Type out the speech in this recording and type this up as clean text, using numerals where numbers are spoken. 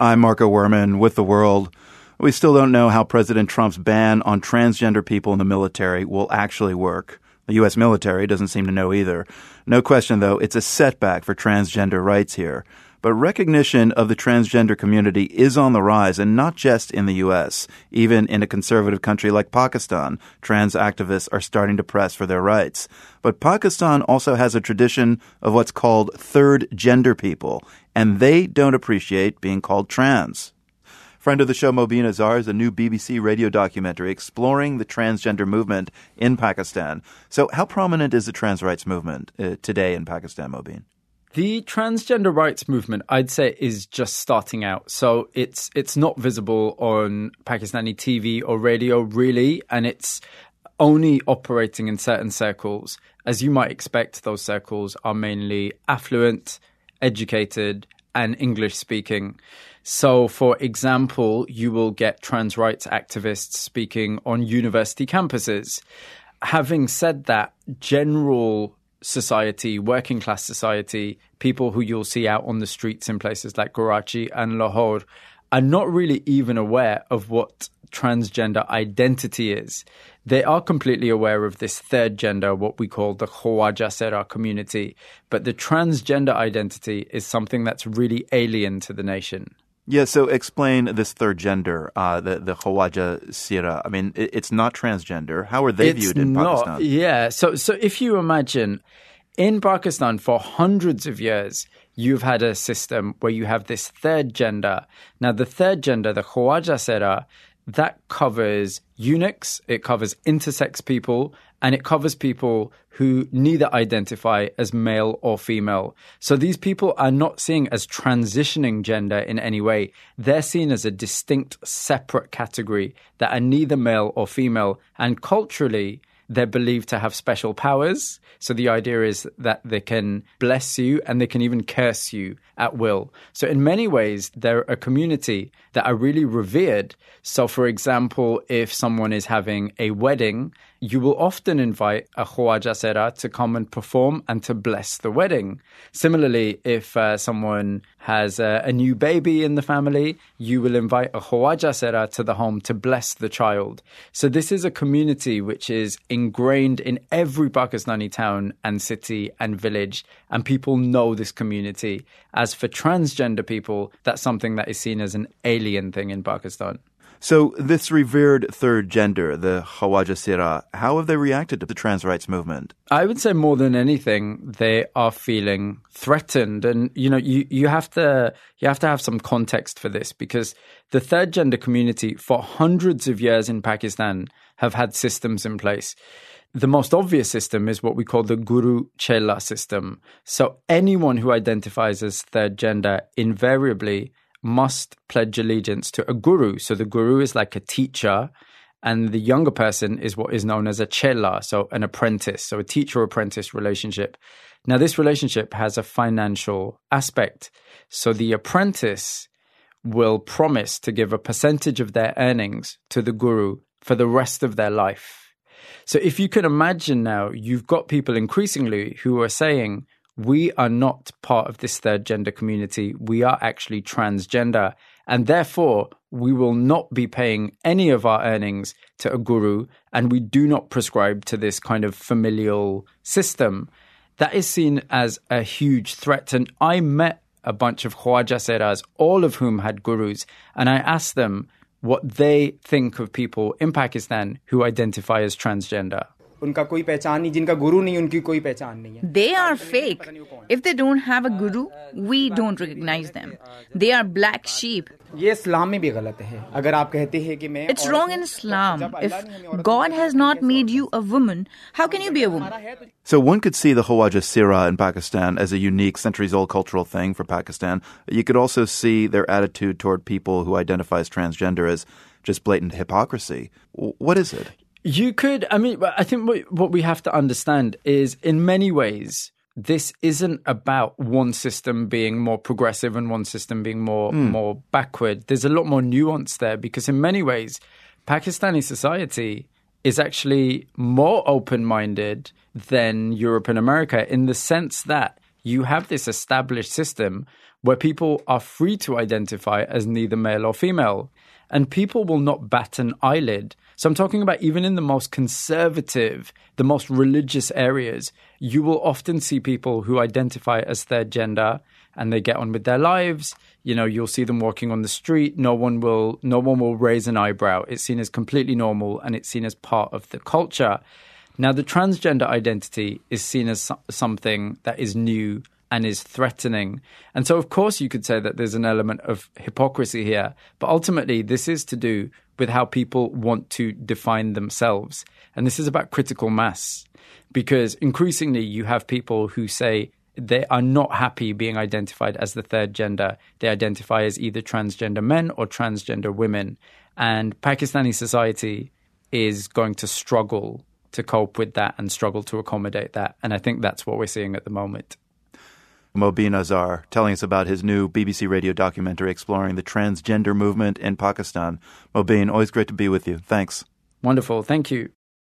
I'm Marco Werman with The World. We still don't know how President Trump's ban on transgender people in the military will actually work. The U.S. military doesn't seem to know either. No question, though, it's a setback for transgender rights here. But recognition of the transgender community is on the rise, and not just in the U.S. Even in a conservative country like Pakistan, trans activists are starting to press for their rights. But Pakistan also has a tradition of what's called third gender people, and they don't appreciate being called trans. Friend of the show, Mobeen Azhar, is a new BBC radio documentary exploring the transgender movement in Pakistan. So how prominent is the trans rights movement today in Pakistan, Mobeen? The transgender rights movement, I'd say, is just starting out. So it's not visible on Pakistani TV or radio, really, and it's only operating in certain circles. As you might expect, those circles are mainly affluent, educated, and English-speaking. So, for example, you will get trans rights activists speaking on university campuses. Having said that, general society, working class society, people who you'll see out on the streets in places like Karachi and Lahore are not really even aware of what transgender identity is. They are completely aware of this third gender, what we call the Khawaja Sera community. But the transgender identity is something that's really alien to the nation. Yeah, so explain this third gender, the Khawaja Sera. I mean, it's not transgender. How are they viewed in Pakistan? Yeah, so if you imagine, in Pakistan for hundreds of years, you've had a system where you have this third gender. Now, the third gender, the Khawaja Sera, that covers eunuchs, it covers intersex people, and it covers people who neither identify as male or female. So these people are not seen as transitioning gender in any way. They're seen as a distinct, separate category that are neither male or female. And culturally, they're believed to have special powers. So the idea is that they can bless you and they can even curse you at will. So in many ways, they're a community that are really revered. So for example, if someone is having a wedding, you will often invite a Khawaja Sera to come and perform and to bless the wedding. Similarly, if someone has a new baby in the family, you will invite a Khawaja Sera to the home to bless the child. So this is a community which is ingrained in every Pakistani town and city and village, and people know this community. As for transgender people, that's something that is seen as an alien thing in Pakistan. So this revered third gender, the Khawaja Sera, how have they reacted to the trans rights movement? I would say more than anything, they are feeling threatened. And, you have to have some context for this, because the third gender community for hundreds of years in Pakistan have had systems in place. The most obvious system is what we call the Guru Chela system. So anyone who identifies as third gender invariably must pledge allegiance to a guru. So the guru is like a teacher, and the younger person is what is known as a chela, so an apprentice, so a teacher-apprentice relationship. Now, this relationship has a financial aspect. So the apprentice will promise to give a percentage of their earnings to the guru for the rest of their life. So if you can imagine now, you've got people increasingly who are saying, we are not part of this third gender community. We are actually transgender. And therefore, we will not be paying any of our earnings to a guru. And we do not prescribe to this kind of familial system. That is seen as a huge threat. And I met a bunch of Khawaja Seras, all of whom had gurus. And I asked them what they think of people in Pakistan who identify as transgender. They are fake. If they don't have a guru, we don't recognize them. They are black sheep. It's wrong in Islam. If God has not made you a woman, how can you be a woman? So one could see the Khawaja Sera in Pakistan as a unique, centuries-old cultural thing for Pakistan. You could also see their attitude toward people who identify as transgender as just blatant hypocrisy. What is it? You could, I think what we have to understand is, in many ways, this isn't about one system being more progressive and one system being more backward. There's a lot more nuance there, because in many ways, Pakistani society is actually more open-minded than Europe and America, in the sense that you have this established system where people are free to identify as neither male or female. And people will not bat an eyelid. So I'm talking about even in the most conservative, the most religious areas, you will often see people who identify as third gender and they get on with their lives. You know, you'll see them walking on the street. No one will raise an eyebrow. It's seen as completely normal and it's seen as part of the culture. Now, the transgender identity is seen as something that is new and is threatening. And so, of course, you could say that there's an element of hypocrisy here. But ultimately, this is to do with how people want to define themselves. And this is about critical mass. Because increasingly, you have people who say they are not happy being identified as the third gender. They identify as either transgender men or transgender women. And Pakistani society is going to struggle to cope with that and struggle to accommodate that. And I think that's what we're seeing at the moment. Mobeen Azhar telling us about his new BBC radio documentary exploring the transgender movement in Pakistan. Mobeen, always great to be with you. Thanks. Wonderful. Thank you.